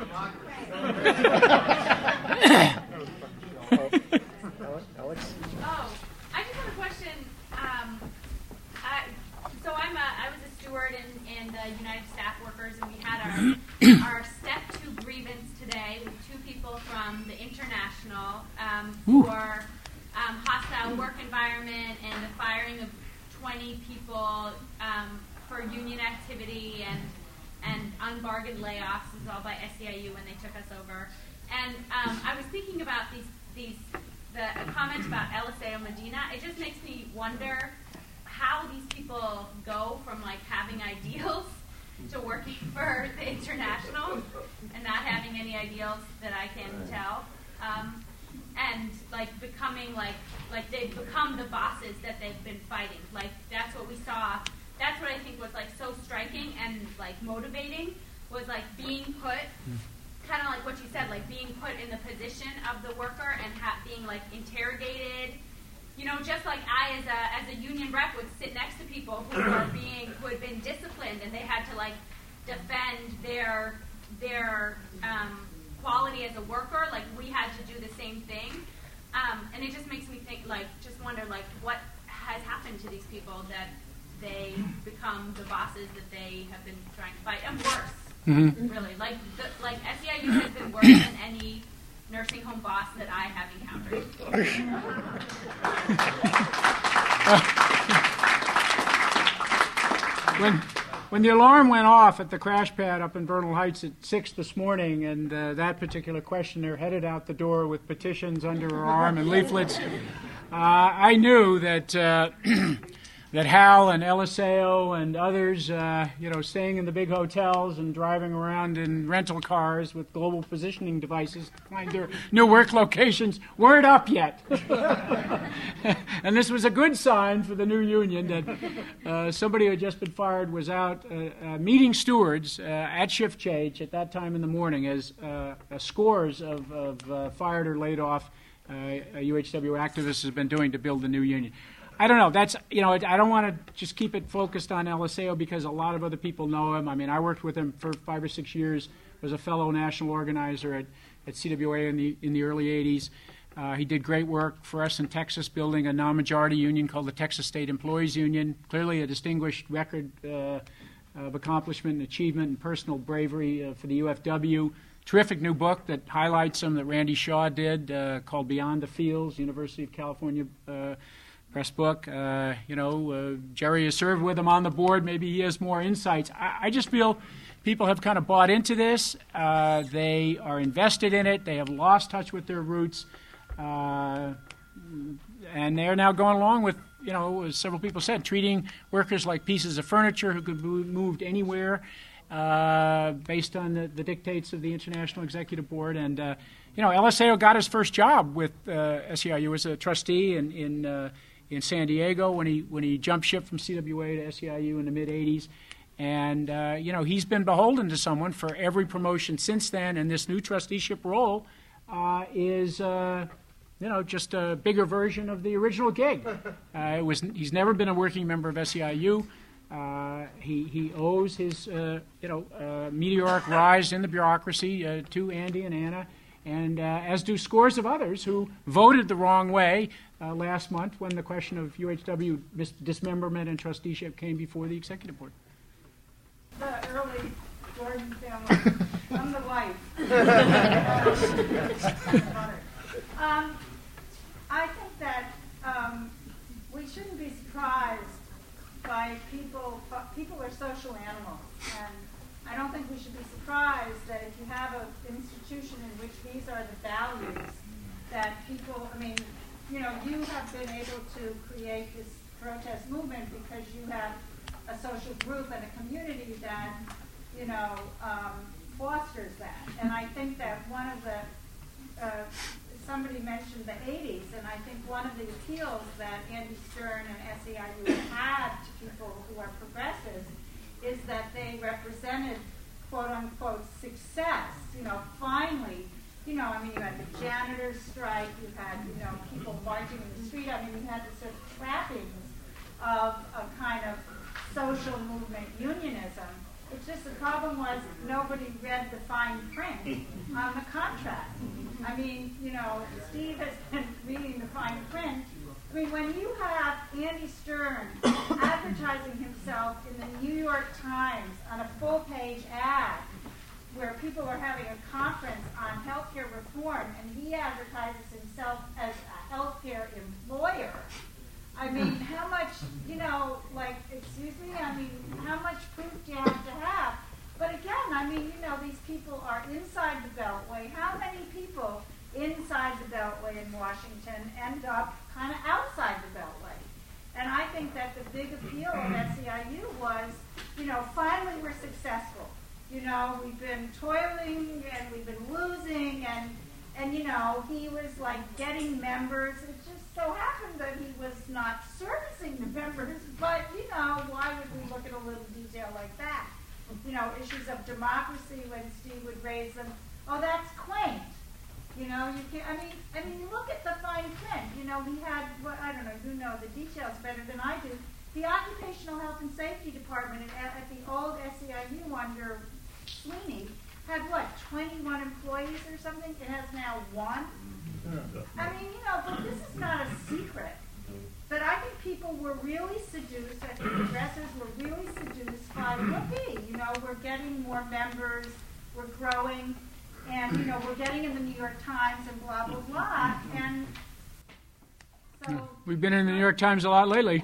democracy. Alex? Oh, I just have a question. Um, I, so I'm a, I was a steward in, in the United Staff Workers, and we had our our step two grievance today with two people from the International um, for um, hostile work environment and the firing of twenty people um, for union activity and and unbargained layoffs. This is all by S E I U when they took us over. And um, I was thinking about these these the a comment about Eliseo Medina. It just makes me wonder how these people go from like having ideals to working for the International and not having any ideals that I can tell. Um, and like becoming like like they've become the bosses that they've been fighting. Like that's what we saw. That's what I think was like so striking and like motivating was like being put, kind of like what you said, like being put in the position of the worker and ha- being like interrogated. You know, just like I as a as a union rep would sit next to people who were being who had been disciplined and they had to like defend their their um, quality as a worker. Like we had to do the same thing, um, and it just makes me think, like, just wonder, like, what has happened to these people that they become the bosses that they have been trying to fight, and worse, mm-hmm. really. Like, the, like S E I U has been worse than any nursing home boss that I have encountered. When, when the alarm went off at the crash pad up in Bernal Heights at six this morning, and uh, that particular questioner headed out the door with petitions under her arm and leaflets, uh, I knew that uh, that Hal and Eliseo and others, uh, you know, staying in the big hotels and driving around in rental cars with global positioning devices to find their new work locations weren't up yet. And this was a good sign for the new union that uh, somebody who had just been fired was out uh, uh, meeting stewards uh, at shift change at that time in the morning as uh, uh, scores of, of uh, fired or laid off uh, U H W activists have been doing to build the new union. I don't know. That's, you know, I don't want to just keep it focused on Eliseo because a lot of other people know him. I mean, I worked with him for five or six years, was a fellow national organizer at, at C W A in the in the early eighties. Uh, he did great work for us in Texas, building a non-majority union called the Texas State Employees Union. Clearly a distinguished record uh, of accomplishment and achievement and personal bravery uh, for the U F W. Terrific new book that highlights some that Randy Shaw did uh, called Beyond the Fields, University of California uh, Press book. Uh, you know, uh, Jerry has served with him on the board. Maybe he has more insights. I, I just feel people have kind of bought into this. Uh, they are invested in it. They have lost touch with their roots. Uh, and they're now going along with, you know, as several people said, treating workers like pieces of furniture who could be moved anywhere uh, based on the, the dictates of the International Executive Board. And, uh, you know, Eliseo got his first job with uh, S E I U as a trustee in, in uh, in San Diego when he when he jumped ship from C W A to S E I U in the mid-eighties. And, uh, you know, he's been beholden to someone for every promotion since then, and this new trusteeship role uh, is, uh, you know, just a bigger version of the original gig. Uh, it was he's never been a working member of S E I U. Uh, he, he owes his, uh, you know, uh, meteoric rise in the bureaucracy uh, to Andy and Anna, and uh, as do scores of others who voted the wrong way uh, last month when the question of U H W mis- dismemberment and trusteeship came before the executive board. The early Jordan family. I'm the wife. um, I think that um, we shouldn't be surprised by people. People are social animals, and I don't think we should be surprised that if you have an institution in which these are the values that people, I mean, you know, you have been able to create this protest movement because you have a social group and a community that, you know, um, fosters that. And I think that one of the, uh, somebody mentioned the eighties, and I think one of the appeals that Andy Stern and S E I U had to people who are progressives is that they represented, quote unquote, success. You know, finally, you know, I mean, you had the janitors strike, you had, you know, people marching in the street. I mean, you had the sort of trappings of a kind of social movement unionism. It's just the problem was nobody read the fine print on the contract. I mean, you know, Steve has been reading the fine print. I mean, when you have Andy Stern advertising himself in the New York Times on a full-page ad where people are having a conference on healthcare reform, and he advertises himself as a healthcare employer, I mean, how much, you know, like, excuse me, I mean, how much proof do you have to have? But again, I mean, you know, these people are inside the Beltway. How many people inside the Beltway in Washington end up kind of outside the Beltway? And I think that the big appeal of S E I U was, you know, finally we're successful. You know, we've been toiling and we've been losing, and, and you know, he was like getting members. It just so happened that he was not servicing the members, but, you know, why would we look at a little detail like that? You know, issues of democracy, when Steve would raise them, oh, that's quaint. You know, you can I mean, I mean, look at the fine print. You know, he had, well, I don't know, you know the details better than I do. The Occupational Health and Safety Department at, at the old S E I U under Sweeney had, what, twenty-one employees or something? It has now one. I mean, you know, but this is not a secret. But I think people were really seduced, I think progressives were really seduced by, whoopee, you know, we're getting more members, we're growing, and, you know, we're getting in the New York Times and blah, blah, blah. And so... We've been in the New York Times a lot lately.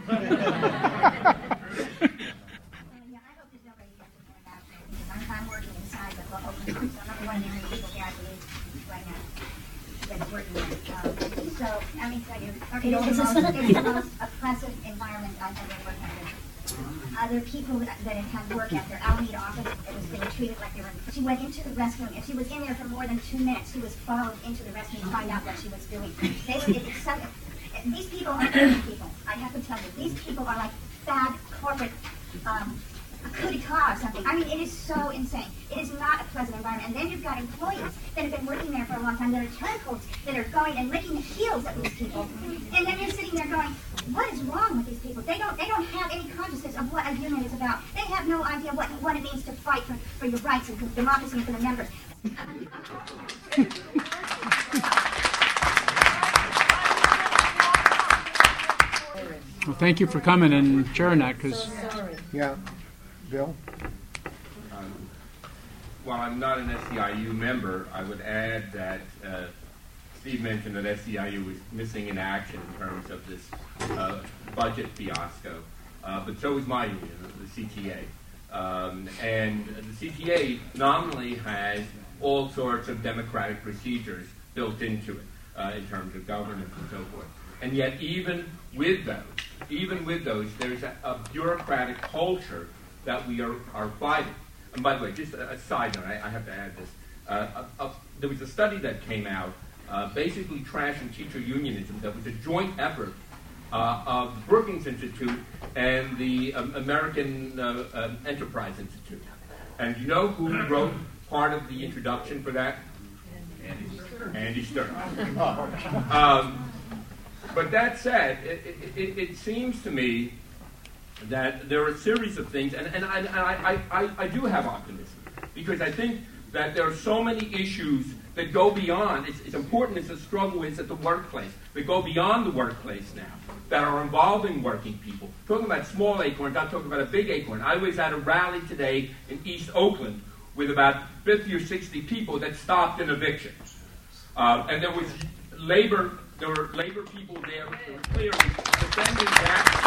I'm working inside the open source, so I'm not one of the people that is right now that's working on it. Um, so let me tell you, it is the most, it's the most oppressive environment I've ever worked under. Other people that, that had had work at their Alameda office, it was being treated like they were. She went into the restroom. If she was in there for more than two minutes, she was followed into the restroom to find out what she was doing. They were, it, some, these people are dirty people. I have to tell you, these people are like bad corporate um, coup d'etat or something. I mean, it is so insane. It is not a pleasant environment. And then you've got employees that have been working there for a long time that are turncoats that are going and licking the heels of these people. And then you're sitting there going, what is wrong with these people? They don't they don't have any consciousness of what a union is about. They have no idea what, what it means to fight for, for your rights and for democracy and for the members. Well, thank you for coming and sharing that, because Yeah, Bill? Um, while I'm not an S E I U member, I would add that uh, Steve mentioned that S E I U was missing in action in terms of this uh, budget fiasco, uh, but so is my union, the C T A. Um, and the C T A nominally has all sorts of democratic procedures built into it uh, in terms of governance and so forth. And yet even with those, even with those, there's a, a bureaucratic culture that we are, are fighting. And by the way, just a, a side note, I, I have to add this. Uh, a, a, there was a study that came out uh, basically trashing teacher unionism that was a joint effort uh, of the Brookings Institute and the um, American uh, uh, Enterprise Institute. And you know who wrote part of the introduction for that? Andy Stern. Andy Stern. um, but that said, it, it, it seems to me that there are a series of things, and, and, I, and I, I, I do have optimism, because I think that there are so many issues that go beyond, it's, it's important as a struggle is at the workplace, that go beyond the workplace now, that are involving working people. Talking about small acorns, not talking about a big acorn. I was at a rally today in East Oakland with about fifty or sixty people that stopped an eviction. Uh, and there was labor, there were labor people there who were clearly defending that.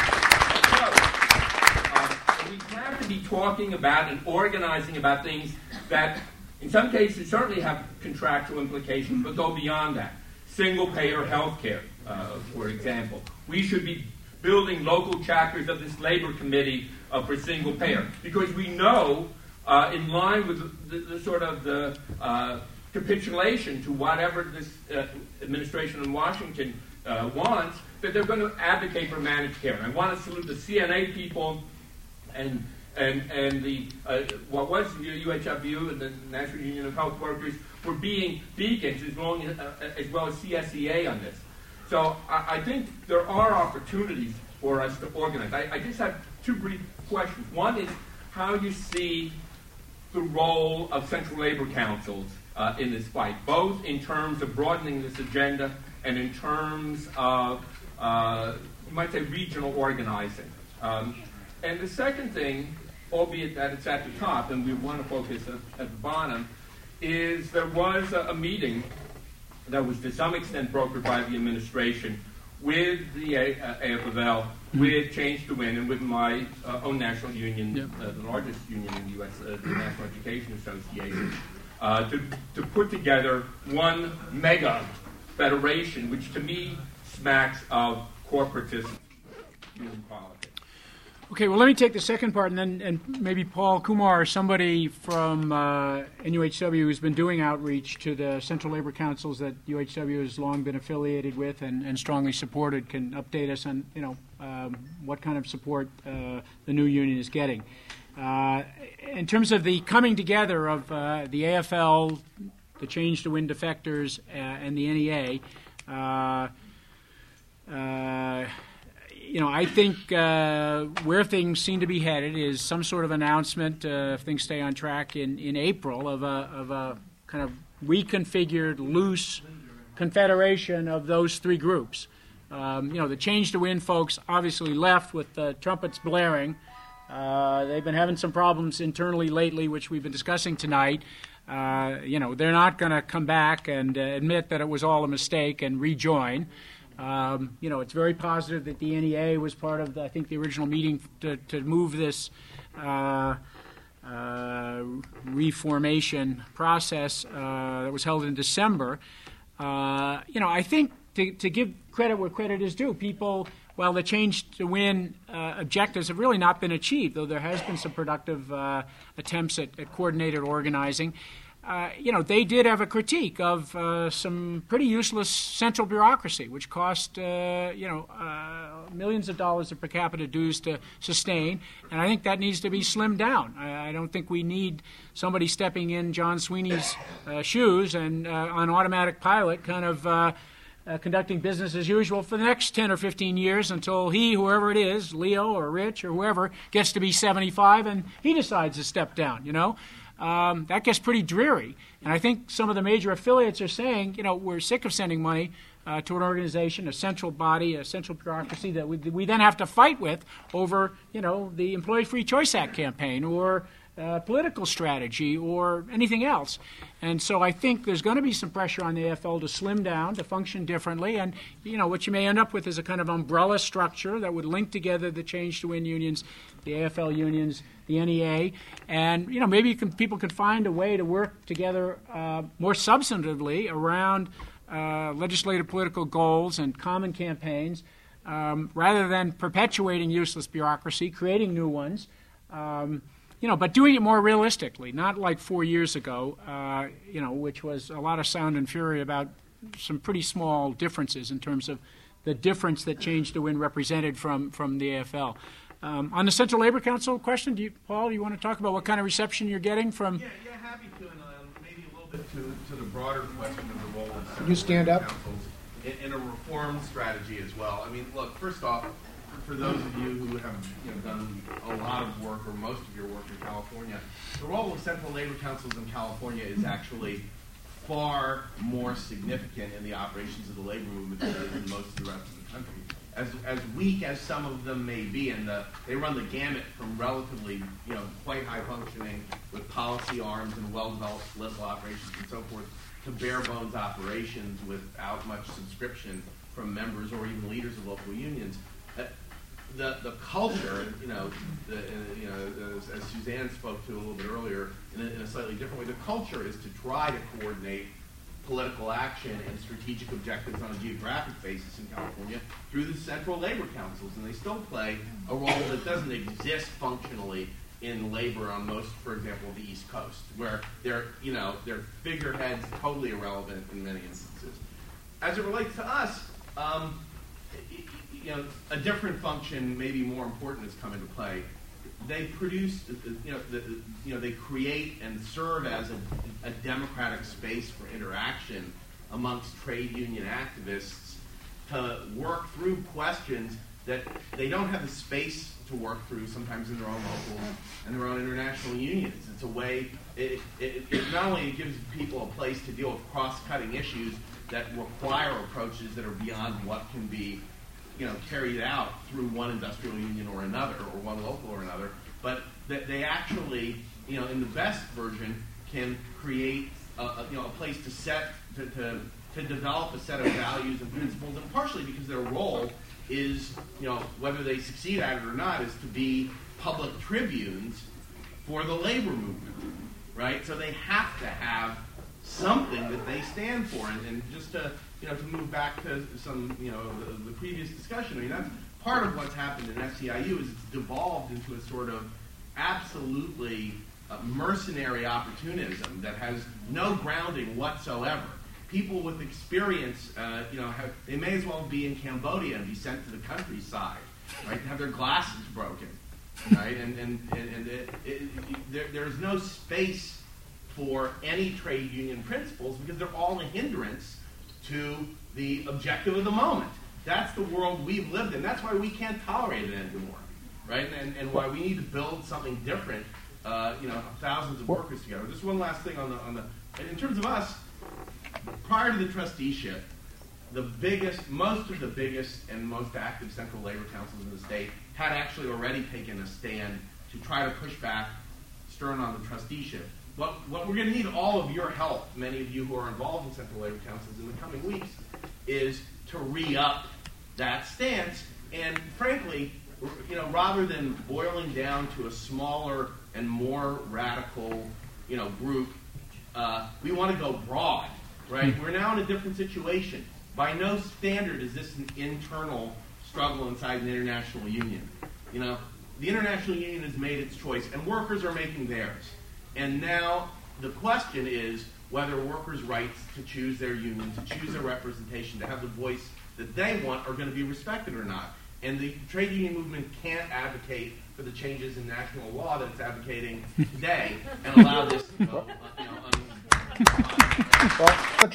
Uh, we have to be talking about and organizing about things that in some cases certainly have contractual implications, but go beyond that. Single-payer health care, uh, for example. We should be building local chapters of this labor committee uh, for single-payer, because we know, uh, in line with the, the, the sort of the uh, capitulation to whatever this uh, administration in Washington uh, wants, that they're going to advocate for managed care. And I want to salute the C N A people and and and the uh, what was U H F U and the National Union of Health Workers for being beacons as long as, uh, as well as C S E A on this. So I, I think there are opportunities for us to organize. I, I just have two brief questions. One is how you see the role of central labor councils uh, in this fight, both in terms of broadening this agenda and in terms of, uh, you might say, regional organizing. Um, and the second thing, albeit that it's at the top, and we want to focus at, at the bottom, is there was a, a meeting that was to some extent brokered by the administration with the A F L, mm-hmm. with Change to Win, and with my uh, own national union, yep. uh, the largest union in the U S, uh, the National Education Association, uh, to, to put together one mega federation, which to me smacks of corporatism in politics. Okay, well, let me take the second part, and then and maybe Paul Kumar or somebody from uh, N U H W who's been doing outreach to the central labor councils that U H W has long been affiliated with and, and strongly supported can update us on, you know, um, what kind of support uh, the new union is getting. Uh, in terms of the coming together of uh, the A F L, the Change to Win defectors, uh, and the N E A, uh, uh, you know, I think uh, where things seem to be headed is some sort of announcement, uh, if things stay on track, in, in April of a, of a kind of reconfigured, loose confederation of those three groups. Um, you know, the Change to Win folks obviously left with the trumpets blaring. Uh, they've been having some problems internally lately, which we've been discussing tonight. Uh, you know, they're not going to come back and uh, admit that it was all a mistake and rejoin. Um, you know, it's very positive that the N E A was part of, the, I think, the original meeting to, to move this uh, uh, reformation process uh, that was held in December. Uh, you know, I think to, to give credit where credit is due, people, while the change to win uh, objectives have really not been achieved, though there has been some productive uh, attempts at, at coordinated organizing, uh, you know, they did have a critique of uh, some pretty useless central bureaucracy, which cost, uh, you know, uh, millions of dollars of per capita dues to sustain, and I think that needs to be slimmed down. I, I don't think we need somebody stepping in John Sweeney's uh, shoes and uh, on automatic pilot kind of uh, Uh, conducting business as usual for the next ten or fifteen years until he, whoever it is, Leo or Rich or whoever, gets to be seventy-five and he decides to step down, you know. Um, that gets pretty dreary. And I think some of the major affiliates are saying, you know, we're sick of sending money uh, to an organization, a central body, a central bureaucracy that we, we then have to fight with over, you know, the Employee Free Choice Act campaign or Uh, political strategy or anything else. And so I think there's going to be some pressure on the A F L to slim down, to function differently, and you know what you may end up with is a kind of umbrella structure that would link together the Change to Win unions, the A F L unions, the N E A, and you know maybe you can, people could find a way to work together uh, more substantively around uh, legislative political goals and common campaigns, um, rather than perpetuating useless bureaucracy, creating new ones. Um, You know, but doing it more realistically, not like four years ago, uh, you know, which was a lot of sound and fury about some pretty small differences in terms of the difference that Change to Win represented from, from the A F L. Um, on the Central Labor Council question, do you, Paul, do you want to talk about what kind of reception you're getting from? Yeah, yeah, happy to, and um, maybe a little bit to, to the broader question of the role of Can you stand up? councils in, in a reform strategy as well. I mean, look, first off, for those of you who have you know, done a lot of work or most of your work in California, the role of Central Labor Councils in California is actually far more significant in the operations of the labor movement than it is in most of the rest of the country. As, as weak as some of them may be, and the, they run the gamut from relatively, you know, quite high functioning with policy arms and well-developed political operations and so forth, to bare bones operations without much subscription from members or even leaders of local unions. Uh, The, the culture, you know, the, uh, you know, as, as Suzanne spoke to a little bit earlier, in a, in a slightly different way, the culture is to try to coordinate political action and strategic objectives on a geographic basis in California through the central labor councils, and they still play a role that doesn't exist functionally in labor on most, for example, the East Coast, where they're, you know, they're figureheads totally irrelevant in many instances. As it relates to us, um, you know, a different function, maybe more important, has come into play. They produce, you know, the, you know, they create and serve as a, a democratic space for interaction amongst trade union activists to work through questions that they don't have the space to work through sometimes in their own local and their own international unions. It's a way, it, it, it not only gives people a place to deal with cross-cutting issues that require approaches that are beyond what can be you know, carried out through one industrial union or another, or one local or another, but that they actually, you know, in the best version, can create a, a, you know, a place to set, to, to, to develop a set of values and principles, and partially because their role is, you know, whether they succeed at it or not, is to be public tribunes for the labor movement, right? So they have to have something that they stand for, and, and just to, you know, to move back to some, you know, the, the previous discussion, I mean, that's part of what's happened in F C I U is it's devolved into a sort of absolutely uh, mercenary opportunism that has no grounding whatsoever. People with experience, uh, you know, have, they may as well be in Cambodia and be sent to the countryside, right, and have their glasses broken, right, and, and, and, and it, it, it, there, there's no space for any trade union principles because they're all a hindrance to the objective of the moment. That's the world we've lived in. That's why we can't tolerate it anymore, right? And, and why we need to build something different, uh, you know, thousands of workers together. Just one last thing on the, on the, in terms of us, prior to the trusteeship, the biggest, most of the biggest and most active central labor councils in the state had actually already taken a stand to try to push back stern on the trusteeship. What, what we're going to need all of your help, many of you who are involved in central labor councils in the coming weeks, is to re-up that stance. And frankly, you know, rather than boiling down to a smaller and more radical, you know, group, uh, we want to go broad, right? We're now in a different situation. By no standard is this an internal struggle inside an international union. You know, the international union has made its choice, and workers are making theirs. And now the question is whether workers' rights to choose their union, to choose their representation, to have the voice that they want are going to be respected or not. And the trade union movement can't advocate for the changes in national law that it's advocating today and allow this to go, you know, un- Well,